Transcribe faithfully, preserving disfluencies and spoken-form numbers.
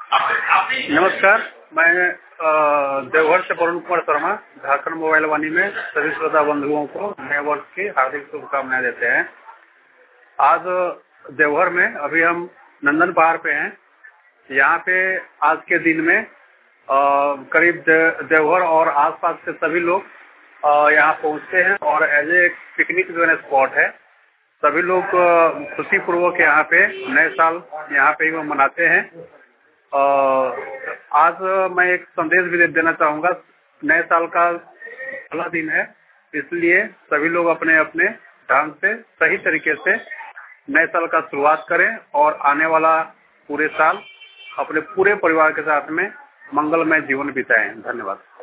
नमस्कार, मैं अ, देवघर से वरुण कुमार शर्मा झारखंड मोबाइल वाणी में सभी श्रोता बंधुओं को नए वर्ष की हार्दिक शुभकामनाएं देते हैं। आज देवघर में अभी हम नंदन पहाड़ पे हैं। यहाँ पे आज के दिन में अ, करीब दे, देवघर और आसपास से सभी लोग अ, यहाँ पहुँचते हैं और एज ए पिकनिक जो है स्पॉट है। सभी लोग अ, खुशी पूर्वक यहाँ पे नए साल यहाँ पे ही वो मनाते हैं। अ, आज मैं एक संदेश भी दे देना चाहूँगा। नए साल का पहला दिन है, इसलिए सभी लोग अपने अपने ढंग से सही तरीके से नए साल का शुरुआत करें और आने वाला पूरे साल अपने पूरे परिवार के साथ में मंगलमय जीवन बिताएं। धन्यवाद।